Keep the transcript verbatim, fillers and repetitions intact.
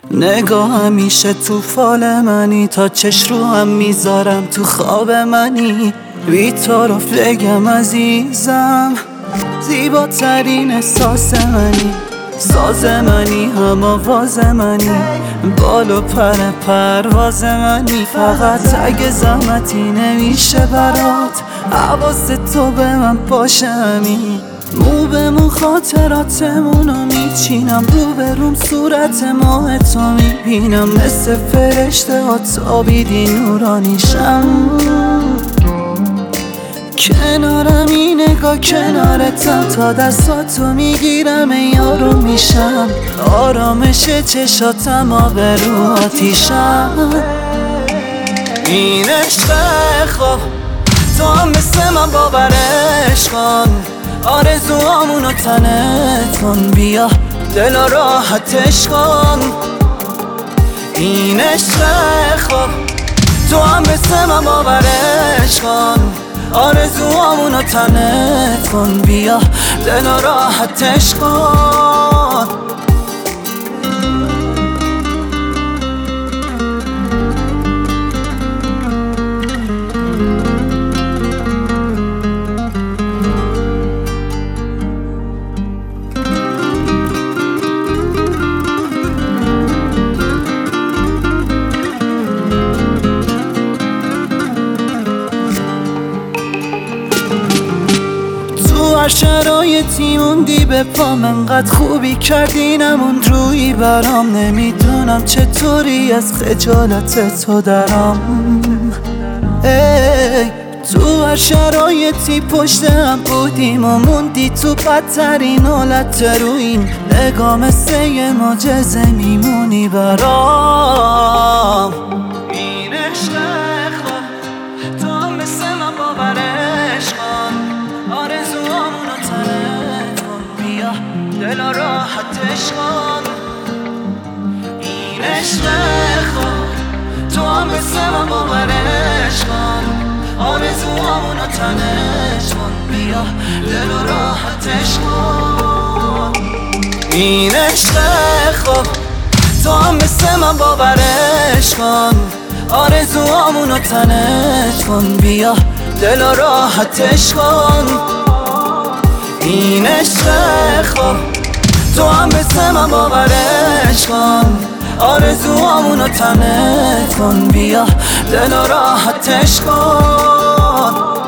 نگاه همیشه تو فال منی، تا چش رو هم میذارم تو خواب منی. بی تو رو بگم عزیزم، زیباترین احساس منی. ساز منی، هم آواز منی، بال و پر پرواز منی. فقط اگه زحمتی نمیشه برات، حواس تو به من باشه همین. مو به مو خاطراتمونو میچینم، رو به روم صورت ماه تو میبینم. مثل فرشته ها تابیدی نورانیشم. کنارم این نگاه کنارتم، تا دستاتو میگیرم یارو میشم. آرامش چشاتم آبرو آتیشم. این عشق خوب تو هم مثل من باورش کن، آرزوامونو تنت کن. بیا دل راحتش کن. این عشق خوب تو هم مثل من باورش کن، آرزوامونو تنت کن. بیا دل راحتش کن. هر شرایطی موندی به پام، انقدر خوبی کردی نموند روی برام. نمیدونم چطوری از خجالت تو درام. ای تو هر شرایطی پشت هم بودیم و موندی تو بدترین حالت رویم. نگاه مثل یه معجزه میمونی برام. این عشق خوب تو هم مثل من باورش کن، آرزوامونو تنت کن. بیا دل راحتش کن. این عشق خوب تو هم مثل من باورش کن، آرزوامونو تنت کن. بیا دل راحتش کن. این عشق خوب تو هم مثل من باورش کن، آرزوامونو تنت کن. بیا دل راحتش کن. این عشق خوب تو هم مثل من باورش کن، آرزوامونو تنت کن. بیا دل راحتش کن.